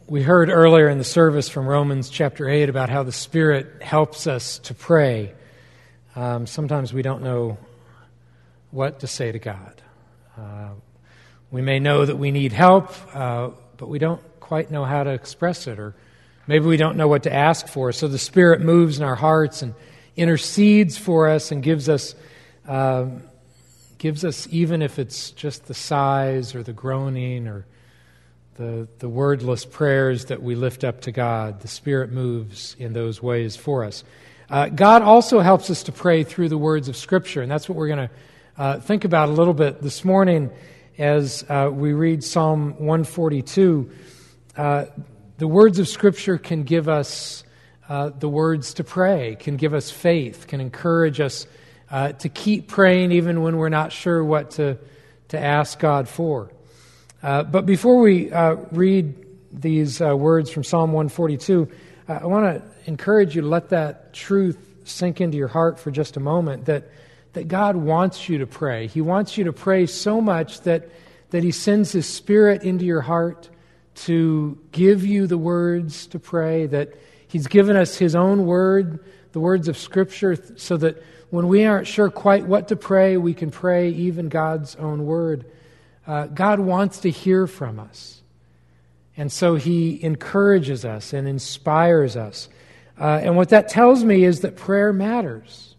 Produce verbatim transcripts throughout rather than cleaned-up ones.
We heard earlier in the service from Romans chapter eight about how the Spirit helps us to pray. Um, sometimes we don't know what to say to God. Uh, we may know that we need help, uh, but we don't quite know how to express it, or maybe we don't know what to ask for. So the Spirit moves in our hearts and intercedes for us and gives us, uh, gives us, even if it's just the sighs or the groaning or The, the wordless prayers that we lift up to God, the Spirit moves in those ways for us. Uh, God also helps us to pray through the words of Scripture, and that's what we're going to uh, think about a little bit this morning as uh, we read Psalm one forty-two. Uh, the words of Scripture can give us uh, the words to pray, can give us faith, can encourage us uh, to keep praying even when we're not sure what to, to ask God for. Uh, but before we uh, read these uh, words from Psalm one forty-two, uh, I want to encourage you to let that truth sink into your heart for just a moment, that that God wants you to pray. He wants you to pray so much that, that He sends His Spirit into your heart to give you the words to pray, that He's given us His own word, the words of Scripture, so that when we aren't sure quite what to pray, we can pray even God's own word. Uh, God wants to hear from us. And so He encourages us and inspires us. Uh, and what that tells me is that prayer matters.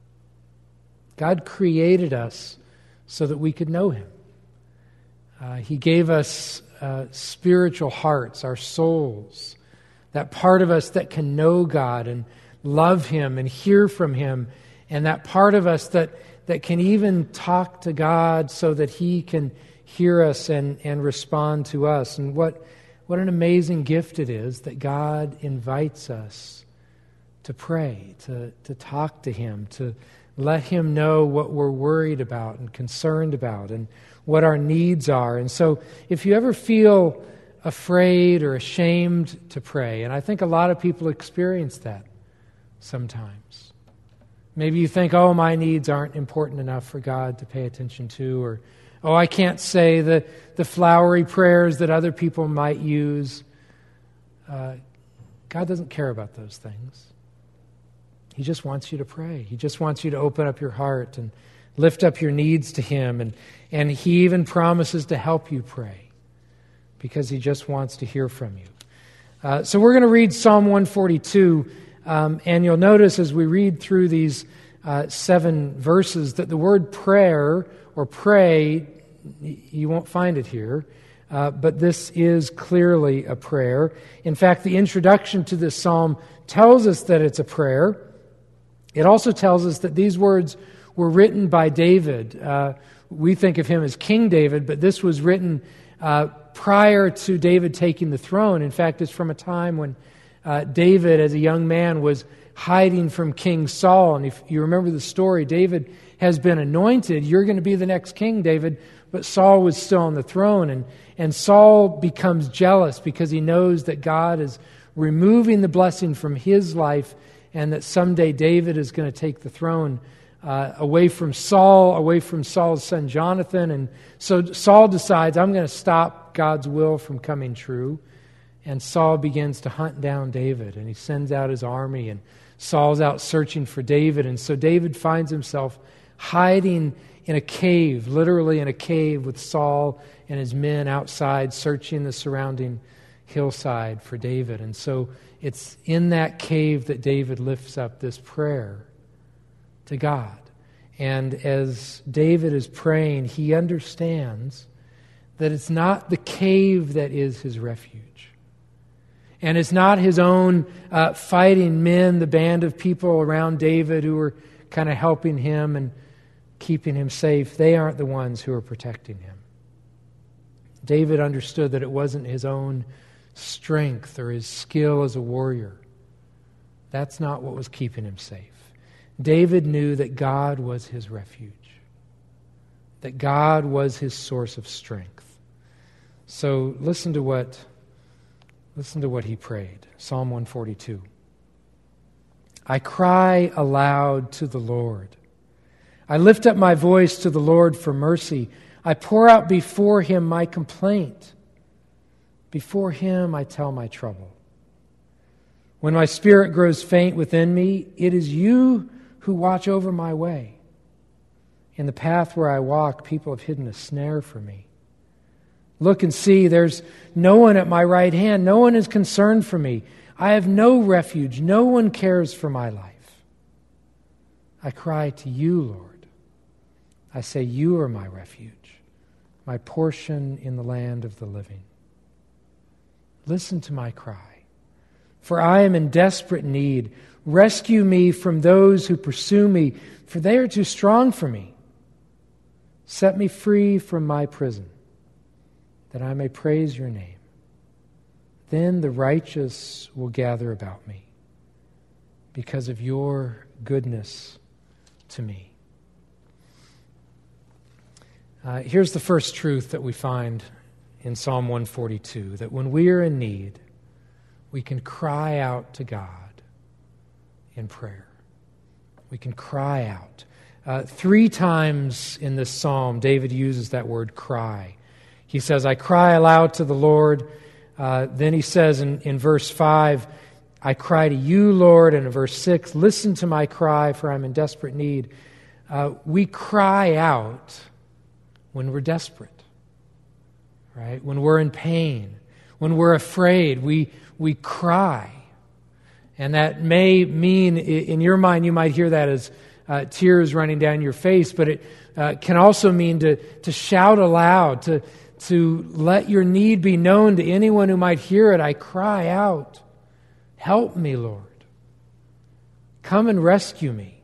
God created us so that we could know Him. Uh, he gave us uh, spiritual hearts, our souls, that part of us that can know God and love Him and hear from Him, and that part of us that, that can even talk to God so that He can hear us and, and respond to us. And what, what an amazing gift it is that God invites us to pray, to, to talk to Him, to let Him know what we're worried about and concerned about and what our needs are. And so if you ever feel afraid or ashamed to pray, and I think a lot of people experience that sometimes. Maybe you think, oh, my needs aren't important enough for God to pay attention to, or oh, I can't say the, the flowery prayers that other people might use. Uh, God doesn't care about those things. He just wants you to pray. He just wants you to open up your heart and lift up your needs to Him. And, and He even promises to help you pray because He just wants to hear from you. Uh, so we're going to read Psalm one forty-two. Um, and you'll notice as we read through these uh, seven verses that the word prayer or pray, you won't find it here, uh, but this is clearly a prayer. In fact, the introduction to this psalm tells us that it's a prayer. It also tells us that these words were written by David. Uh, we think of him as King David, but this was written uh, prior to David taking the throne. In fact, it's from a time when uh, David, as a young man, was hiding from King Saul. And if you remember the story, David has been anointed. You're going to be the next king, David. But Saul was still on the throne. And, and Saul becomes jealous because he knows that God is removing the blessing from his life and that someday David is going to take the throne uh, away from Saul, away from Saul's son Jonathan. And so Saul decides, I'm going to stop God's will from coming true. And Saul begins to hunt down David. And he sends out his army. And Saul's out searching for David. And so David finds himself hiding in a cave, literally in a cave, with Saul and his men outside searching the surrounding hillside for David. And so it's in that cave that David lifts up this prayer to God. And as David is praying, he understands that it's not the cave that is his refuge. And it's not his own uh, fighting men, the band of people around David who are kind of helping him and keeping him safe. They aren't the ones who are protecting him. David understood that it wasn't his own strength or his skill as a warrior. That's not what was keeping him safe. David knew that God was his refuge, that God was his source of strength. So listen to what listen to what he prayed. Psalm one forty-two. I cry aloud to the Lord. I lift up my voice to the Lord for mercy. I pour out before Him my complaint Before him I tell my trouble. When my spirit grows faint within me, it is you who watch over my way. In the path where I walk, people have hidden a snare for me. Look and see, there's no one at my right hand. No one is concerned for me. I have no refuge. No one cares for my life. I cry to you, Lord. I say, you are my refuge, my portion in the land of the living. Listen to my cry, for I am in desperate need. Rescue me from those who pursue me, for they are too strong for me. Set me free from my prison, that I may praise your name. Then the righteous will gather about me because of your goodness to me. Uh, here's the first truth that we find in Psalm one forty-two, that when we are in need, we can cry out to God in prayer. We can cry out. Uh, three times in this psalm, David uses that word cry. He says, I cry aloud to the Lord. Uh, then he says in, in verse five, I cry to you, Lord. And in verse six, listen to my cry, for I'm in desperate need. Uh, we cry out when we're desperate, right? When we're in pain, when we're afraid, we we cry. And that may mean, in your mind, you might hear that as uh, tears running down your face, but it uh, can also mean to, to shout aloud, to to let your need be known to anyone who might hear it. I cry out, help me, Lord. Come and rescue me.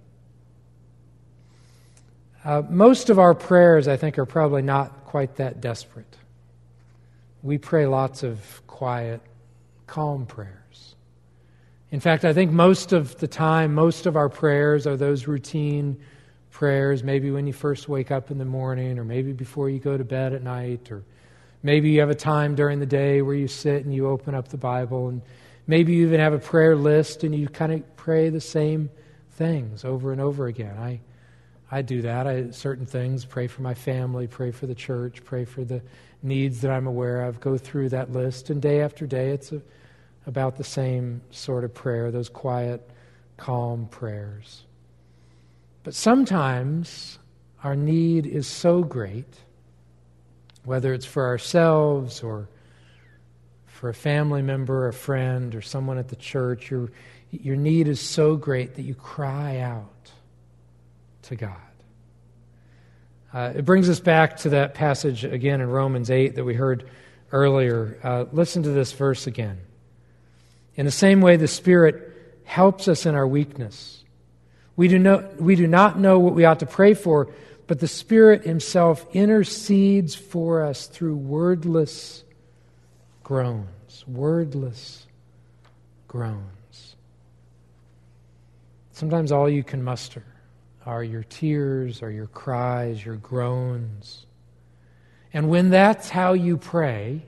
Uh, most of our prayers, I think, are probably not quite that desperate. We pray lots of quiet, calm prayers. In fact, I think most of the time, most of our prayers are those routine prayers, maybe when you first wake up in the morning, or maybe before you go to bed at night, or maybe you have a time during the day where you sit and you open up the Bible, and maybe you even have a prayer list and you kind of pray the same things over and over again. I I do that. I certain things, pray for my family, pray for the church, pray for the needs that I'm aware of, go through that list, and day after day it's a, about the same sort of prayer, those quiet, calm prayers. But sometimes our need is so great, whether it's for ourselves or for a family member, a friend, or someone at the church, your, your need is so great that you cry out to God. Uh, it brings us back to that passage again in Romans eight that we heard earlier. Uh, listen to this verse again. In the same way, the Spirit helps us in our weakness. We do, know, we do not know what we ought to pray for, but the Spirit Himself intercedes for us through wordless groans. Wordless groans. Sometimes all you can muster are your tears, or your cries, your groans. And when that's how you pray,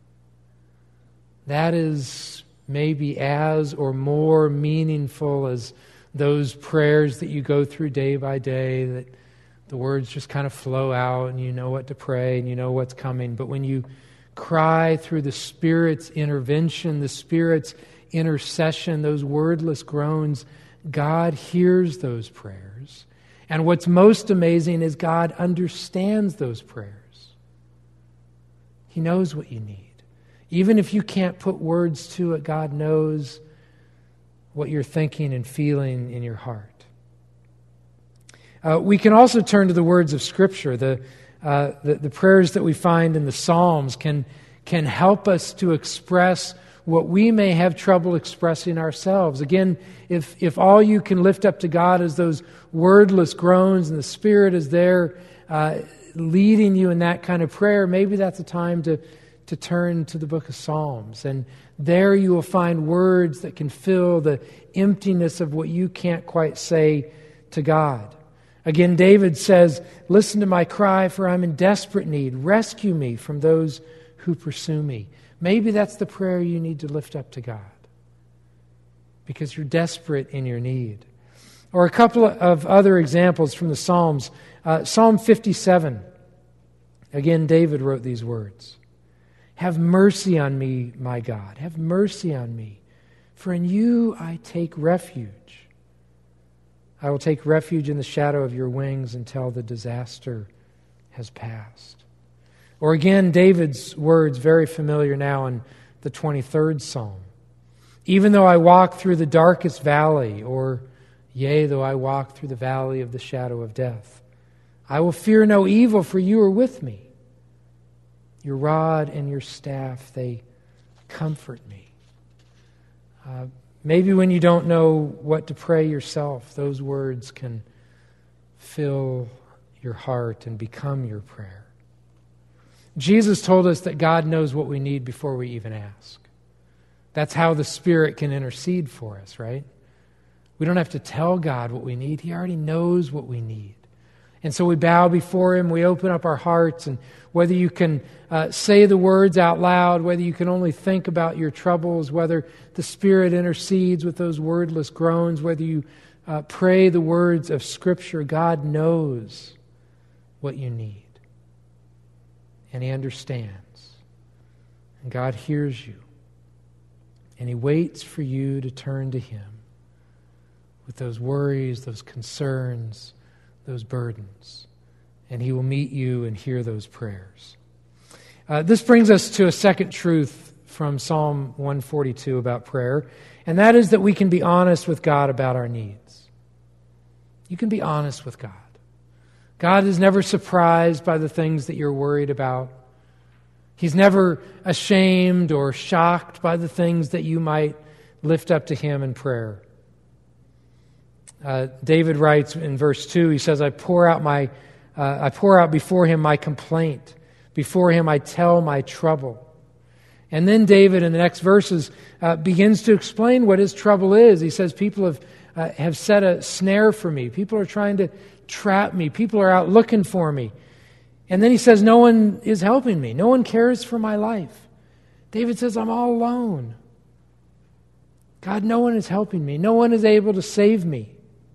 that is maybe as or more meaningful as those prayers that you go through day by day, that the words just kind of flow out and you know what to pray and you know what's coming. But when you cry through the Spirit's intervention, the Spirit's intercession, those wordless groans, God hears those prayers. And what's most amazing is God understands those prayers. He knows what you need. Even if you can't put words to it, God knows what you're thinking and feeling in your heart. Uh, we can also turn to the words of Scripture. The, uh, the, the prayers that we find in the Psalms can, can help us to express what we may have trouble expressing ourselves. Again, if if all you can lift up to God is those wordless groans and the Spirit is there uh, leading you in that kind of prayer, maybe that's a time to, to turn to the book of Psalms. And there you will find words that can fill the emptiness of what you can't quite say to God. Again, David says, listen to my cry, for I'm in desperate need. Rescue me from those who pursue me. Maybe that's the prayer you need to lift up to God, because you're desperate in your need. Or a couple of other examples from the Psalms. Uh, Psalm fifty-seven. Again, David wrote these words. Have mercy on me, my God. Have mercy on me. For in you I take refuge. I will take refuge in the shadow of your wings until the disaster has passed. Or again, David's words, very familiar now in the twenty-third Psalm. Even though I walk through the darkest valley, or yea, though I walk through the valley of the shadow of death, I will fear no evil, for you are with me. Your rod and your staff, they comfort me. Uh, maybe when you don't know what to pray yourself, those words can fill your heart and become your prayer. Jesus told us that God knows what we need before we even ask. That's how the Spirit can intercede for us, right? We don't have to tell God what we need. He already knows what we need. And so we bow before Him, we open up our hearts, and whether you can uh, say the words out loud, whether you can only think about your troubles, whether the Spirit intercedes with those wordless groans, whether you uh, pray the words of Scripture, God knows what you need. And He understands. And God hears you. And He waits for you to turn to Him with those worries, those concerns, those burdens. And He will meet you and hear those prayers. Uh, this brings us to a second truth from Psalm one forty-two about prayer, and that is that we can be honest with God about our needs. You can be honest with God. God is never surprised by the things that you're worried about. He's never ashamed or shocked by the things that you might lift up to Him in prayer. Uh, David writes in verse two, he says, I pour out my, uh, I pour out before Him my complaint. Before Him I tell my trouble. And then David in the next verses uh, begins to explain what his trouble is. He says, people have, uh, have set a snare for me. People are trying to trap me. People are out looking for me. And then he says, no one is helping me. No one cares for my life. David says, I'm all alone. God, no one is helping me. No one is able to save me.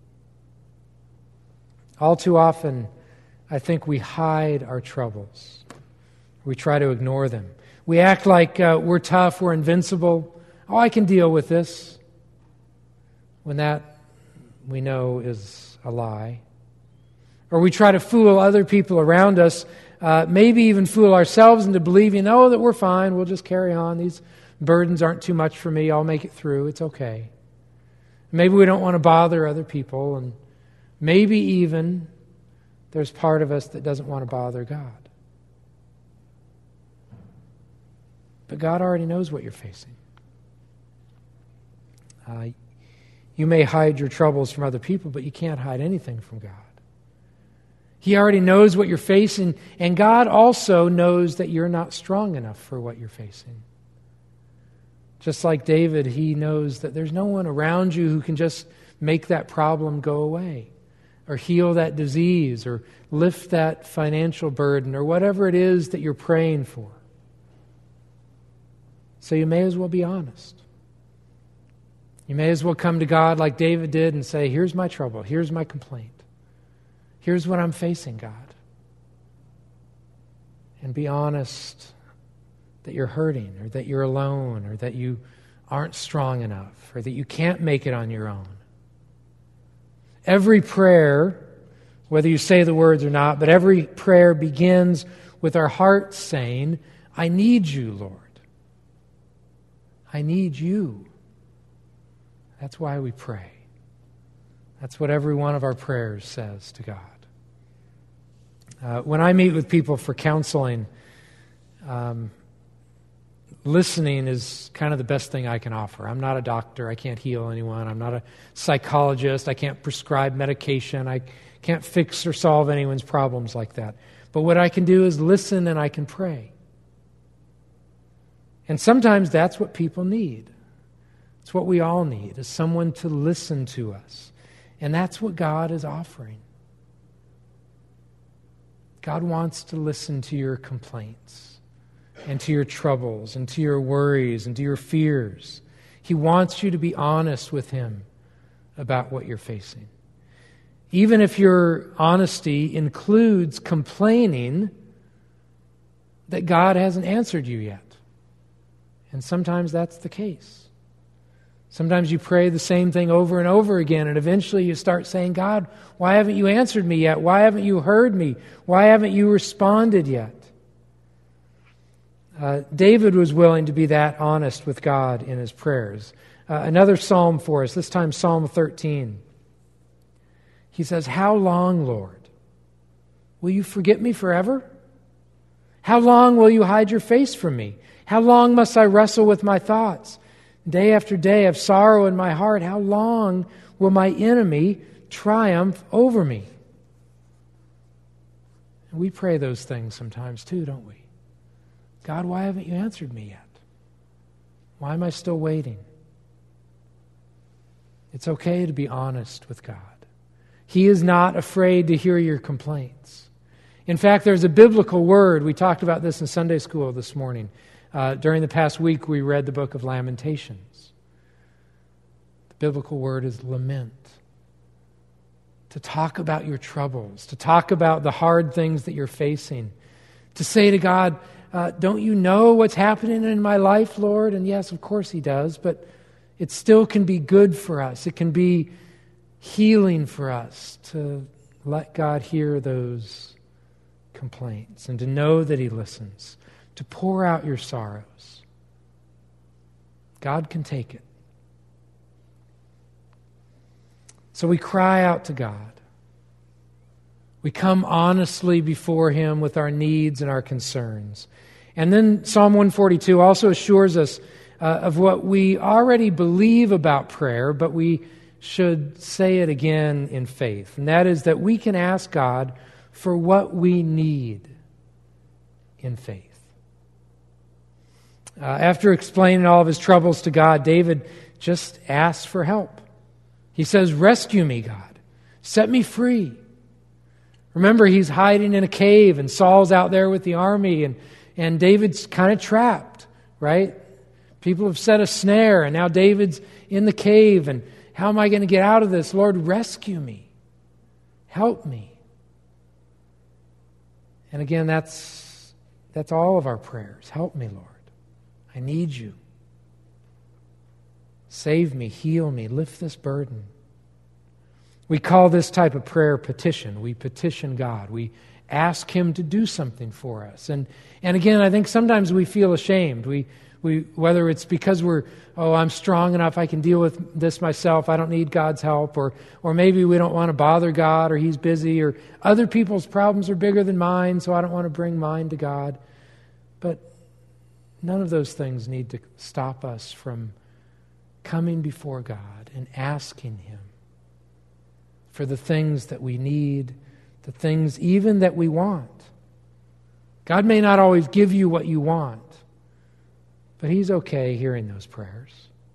All too often, I think we hide our troubles. We try to ignore them. We act like uh, we're tough, we're invincible. Oh, I can deal with this. When that, we know, is a lie. Or we try to fool other people around us, uh, maybe even fool ourselves into believing, oh, that we're fine, we'll just carry on. These burdens aren't too much for me, I'll make it through, it's okay. Maybe we don't want to bother other people, and maybe even there's part of us that doesn't want to bother God. But God already knows what you're facing. Uh, you may hide your troubles from other people, but you can't hide anything from God. He already knows what you're facing, and God also knows that you're not strong enough for what you're facing. Just like David, he knows that there's no one around you who can just make that problem go away, or heal that disease, or lift that financial burden, or whatever it is that you're praying for. So you may as well be honest. You may as well come to God like David did and say, here's my trouble, here's my complaint. Here's what I'm facing, God. And be honest that you're hurting, or that you're alone, or that you aren't strong enough, or that you can't make it on your own. Every prayer, whether you say the words or not, but every prayer begins with our hearts saying, I need you, Lord. I need you. That's why we pray. That's what every one of our prayers says to God. Uh, when I meet with people for counseling, um, listening is kind of the best thing I can offer. I'm not a doctor. I can't heal anyone. I'm not a psychologist. I can't prescribe medication. I can't fix or solve anyone's problems like that. But what I can do is listen, and I can pray. And sometimes that's what people need. It's what we all need, is someone to listen to us. And that's what God is offering. God wants to listen to your complaints, and to your troubles, and to your worries, and to your fears. He wants you to be honest with Him about what you're facing. Even if your honesty includes complaining that God hasn't answered you yet. And sometimes that's the case. Sometimes you pray the same thing over and over again, and eventually you start saying, God, why haven't you answered me yet? Why haven't you heard me? Why haven't you responded yet? Uh, David was willing to be that honest with God in his prayers. Uh, another psalm for us, this time Psalm thirteen. He says, how long, Lord? Will you forget me forever? How long will you hide your face from me? How long must I wrestle with my thoughts? Day after day of sorrow in my heart, how long will my enemy triumph over me? And we pray those things sometimes too, don't we? God, why haven't you answered me yet? Why am I still waiting? It's okay to be honest with God. He is not afraid to hear your complaints. In fact, there's a biblical word. We talked about this in Sunday school this morning. Uh, during the past week, we read the book of Lamentations. The biblical word is lament. To talk about your troubles, to talk about the hard things that you're facing, to say to God, uh, don't you know what's happening in my life, Lord? And yes, of course He does, but it still can be good for us. It can be healing for us to let God hear those complaints and to know that He listens. To pour out your sorrows. God can take it. So we cry out to God. We come honestly before Him with our needs and our concerns. And then Psalm one forty-two also assures us uh, of what we already believe about prayer, but we should say it again in faith. And that is that we can ask God for what we need in faith. Uh, after explaining all of his troubles to God, David just asks for help. He says, rescue me, God. Set me free. Remember, he's hiding in a cave and Saul's out there with the army and, and David's kind of trapped, right? People have set a snare and now David's in the cave and how am I going to get out of this? Lord, rescue me. Help me. And again, that's, that's all of our prayers. Help me, Lord. I need you. Save me, heal me, lift this burden. We call this type of prayer petition. We petition God. We ask Him to do something for us. And and again, I think sometimes we feel ashamed. We we whether it's because we're, oh, I'm strong enough, I can deal with this myself, I don't need God's help, or or maybe we don't want to bother God, or He's busy, or other people's problems are bigger than mine, so I don't want to bring mine to God. But none of those things need to stop us from coming before God and asking Him for the things that we need, the things even that we want. God may not always give you what you want, but He's okay hearing those prayers.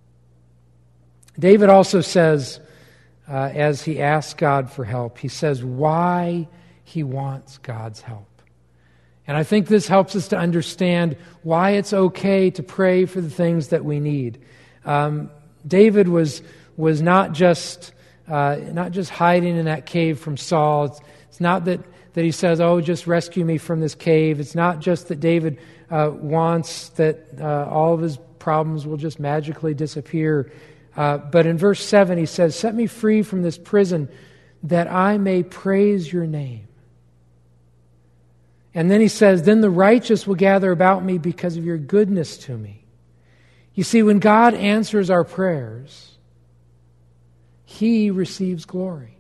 David also says, uh, as he asks God for help, he says why he wants God's help. And I think this helps us to understand why it's okay to pray for the things that we need. Um, David was was not just uh, not just hiding in that cave from Saul. It's, it's not that, that he says, "Oh, just rescue me from this cave." It's not just that David uh, wants that uh, all of his problems will just magically disappear. Uh, but in verse seven, he says, "Set me free from this prison, that I may praise your name." And then he says, then the righteous will gather about me because of your goodness to me. You see, when God answers our prayers, He receives glory.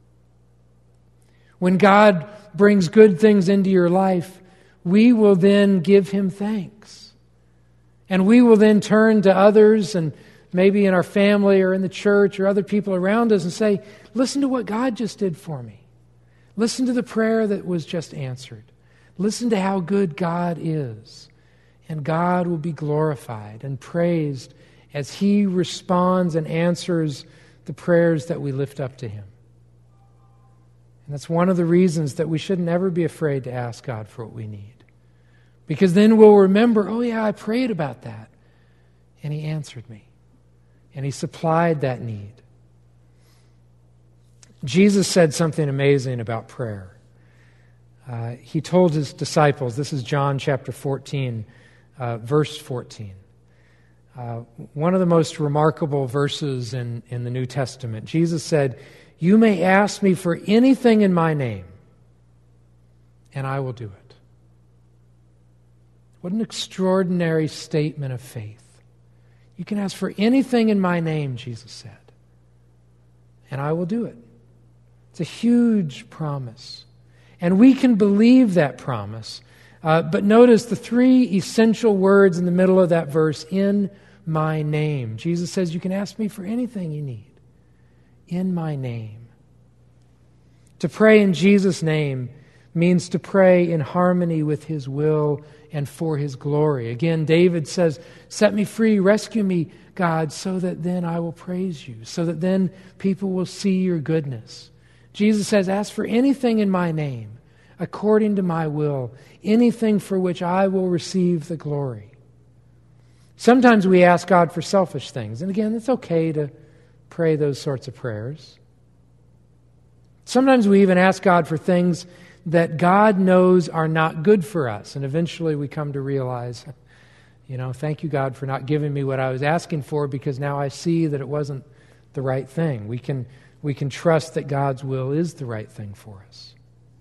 When God brings good things into your life, we will then give Him thanks. And we will then turn to others, and maybe in our family or in the church or other people around us, and say, listen to what God just did for me. Listen to the prayer that was just answered. Listen to how good God is. And God will be glorified and praised as He responds and answers the prayers that we lift up to Him. And that's one of the reasons that we should never be afraid to ask God for what we need. Because then we'll remember, oh yeah, I prayed about that. And He answered me. And He supplied that need. Jesus said something amazing about prayer. Uh, he told His disciples, this is John chapter fourteen, uh, verse fourteen. Uh, one of the most remarkable verses in, in the New Testament, Jesus said, "You may ask me for anything in my name, and I will do it." What an extraordinary statement of faith. You can ask for anything in my name, Jesus said, and I will do it. It's a huge promise. And we can believe that promise. Uh, but notice the three essential words in the middle of that verse, "in my name." Jesus says you can ask me for anything you need. In my name. To pray in Jesus' name means to pray in harmony with His will and for His glory. Again, David says, "Set me free, rescue me, God, so that then I will praise you, so that then people will see your goodness." Jesus says, "Ask for anything in my name, according to my will, anything for which I will receive the glory." Sometimes we ask God for selfish things. And again, it's okay to pray those sorts of prayers. Sometimes we even ask God for things that God knows are not good for us. And eventually we come to realize, you know, thank you, God, for not giving me what I was asking for, because now I see that it wasn't the right thing. We can, we can trust that God's will is the right thing for us.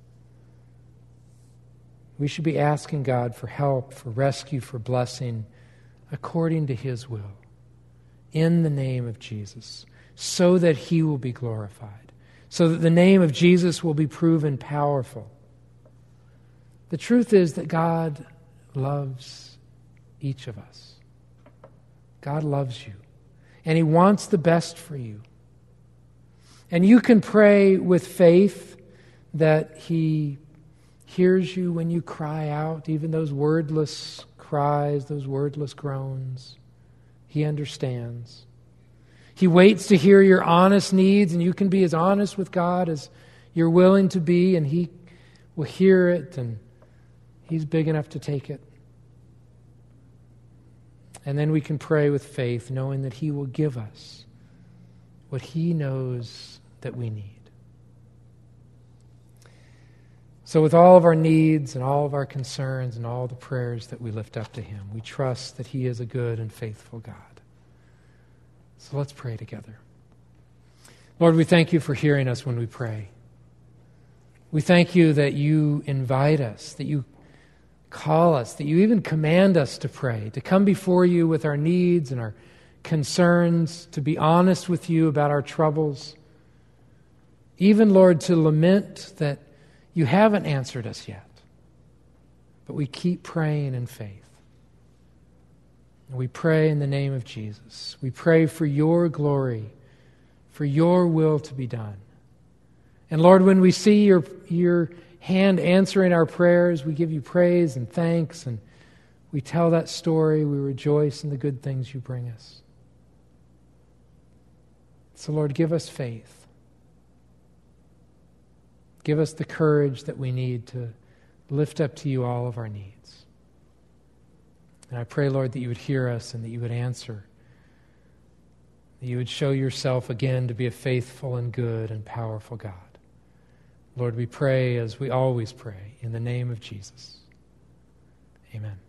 We should be asking God for help, for rescue, for blessing, according to His will, in the name of Jesus, so that He will be glorified, so that the name of Jesus will be proven powerful. The truth is that God loves each of us. God loves you, and He wants the best for you. And you can pray with faith that He hears you when you cry out, even those wordless cries, those wordless groans. He understands. He waits to hear your honest needs, and you can be as honest with God as you're willing to be, and He will hear it, and He's big enough to take it. And then we can pray with faith, knowing that He will give us what He knows that we need. So with all of our needs and all of our concerns and all the prayers that we lift up to Him, we trust that He is a good and faithful God. So let's pray together. Lord, we thank You for hearing us when we pray. We thank You that You invite us, that You call us, that You even command us to pray, to come before You with our needs and our concerns, to be honest with You about our troubles. Even, Lord, to lament that You haven't answered us yet. But we keep praying in faith. And we pray in the name of Jesus. We pray for Your glory, for Your will to be done. And Lord, when we see Your, your hand answering our prayers, we give You praise and thanks, and we tell that story. We rejoice in the good things You bring us. So Lord, give us faith. Give us the courage that we need to lift up to You all of our needs. And I pray, Lord, that You would hear us and that You would answer. That You would show Yourself again to be a faithful and good and powerful God. Lord, we pray as we always pray, in the name of Jesus. Amen.